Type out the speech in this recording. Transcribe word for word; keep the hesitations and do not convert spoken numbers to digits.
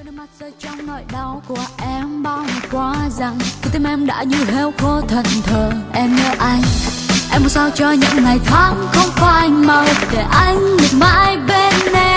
nước mắt rơi trong nỗi đau của em bao ngày qua rằng con tim em đã như heo khô thẫn thờ. Em nhớ anh, em muốn sao cho những ngày tháng không phai màu để anh được mãi bên em.